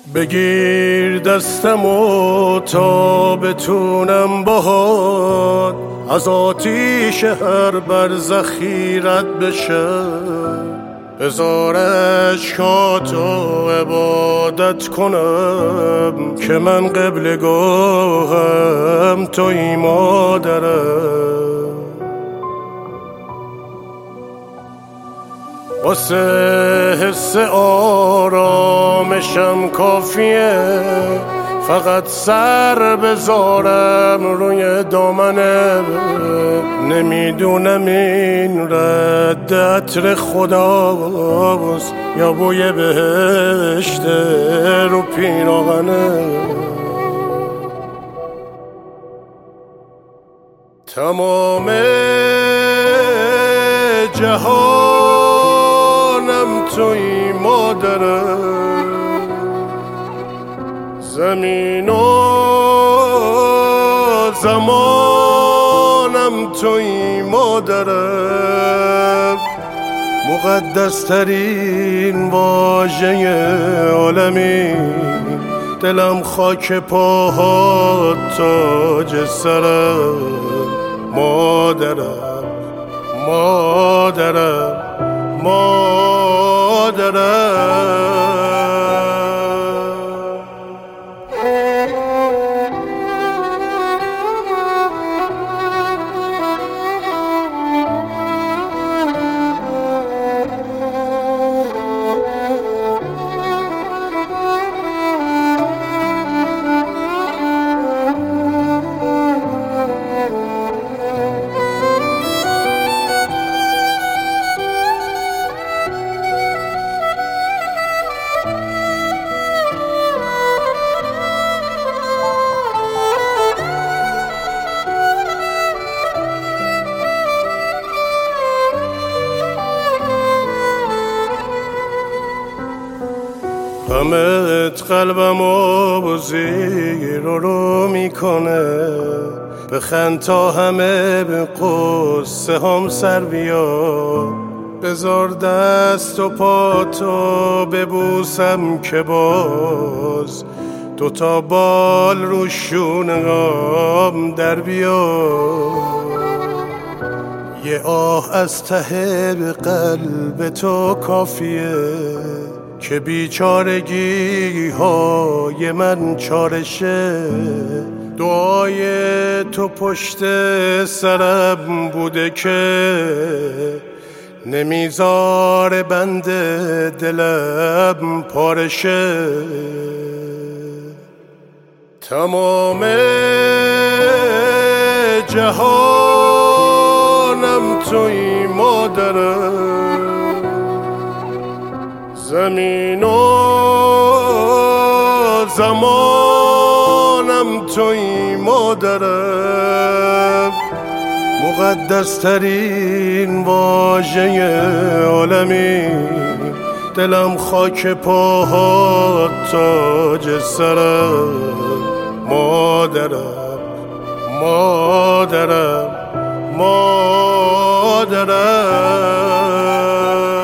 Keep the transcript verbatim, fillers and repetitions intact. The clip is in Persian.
بگیر دستمو تا بتونم باهات از آتیش هر بر ذخیرت بشه. بذار اشکاتو عبادت کنم که من قبلگاهم توی مادرم. واسه حس آرامشم کافیه فقط سر بذارم روی دامنه. نمیدونم این رد عطر خداست یا بوی بهشت رو پیراهنه. تمام جهانم توی مادرم، زمین و زمانم توی مادرم. مقدس ترین واژه عالمی، دلم خاک پاهات تاج سرم. مادرم مادرم مادرم. غمت قلبمو زیر و رو میکنه. بخند تا همه به قصه هم سر بیا. بذار دست و پاتو ببوسم که باز دوتا بال رو شونه‌ام در بیا. یه آه از ته به قلب تو کافیه که بیچارگی های من چارشه. دعای تو پشت سرم بوده که نمیذاره بند دلم پارشه. تمام جهانم توی مادرم، زمین و زمانم توی مادرم. مقدس ترین واژه عالمی، دلم خاک پاهات تاج سرم. مادرم مادرم مادرم.